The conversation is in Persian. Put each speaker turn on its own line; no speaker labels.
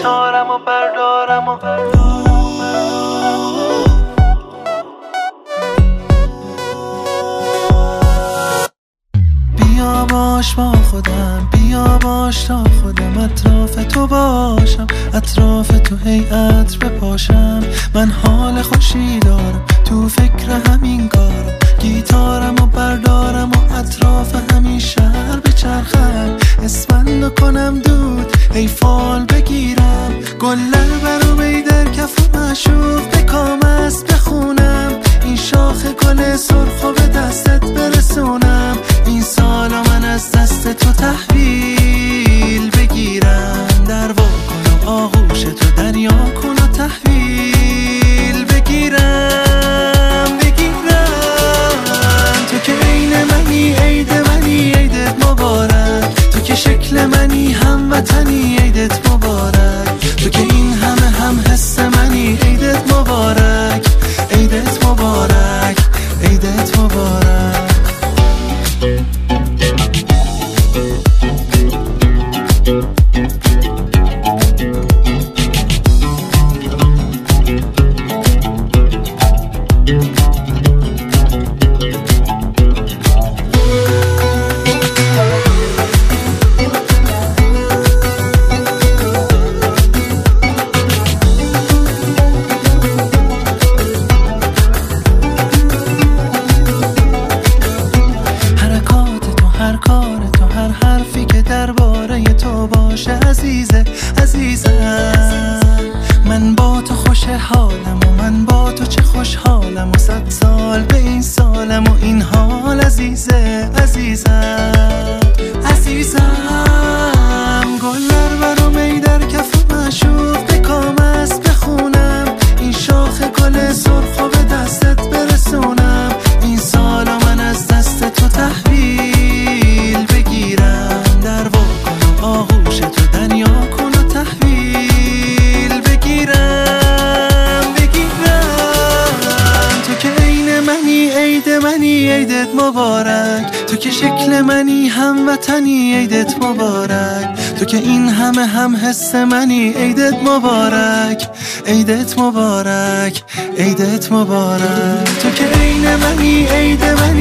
گیتارم و بردارم و بیا باش با خودم، بیا باش تا خودم اطراف تو باشم، اطراف تو هی عطر بپاشم. من حال خوشی دارم، تو فکر همین کارم، گیتارم و بردارم و اطراف همین شهر بچرخم، اسفندو کنم دود ای فال بگیرم، گلر برو بیدر کف و معشوق بکام است بخونم، این شاخ گل سرخو به دستت برسونم، این سالا من از دست تو تحویل بگیرم، در وا کن و آغوش تو دریا کن و تحویل بگیرم تو که عین منی عید منی عیدت مبارک، تو که شکل منی هموطنی عیدت مبارک، تو که این همه هم حس منی عیدت مبارک، عیدت مبارک، عیدت مبارک. من با تو خوش حالم و من با تو چه خوشحالم و 100 سال به این سالم و این حال عزیزه عزیزم عزیزم، گلر برو میدر کف و معشوق بکام است بخونم، این شاخ گل سرخو به دستت برسونم، این سالا من از دست تو تحویل بگیرم، در وا کن و آغوش تو دریا کن و تحویل بگیرم تو که عین منی عید منی عیدت مبارک، تو که شکل منی هموطنی عیدت مبارک، تو که این همه هم حس منی عیدت مبارک، عیدت مبارک، عیدت مبارک، تو که عین منی عید منی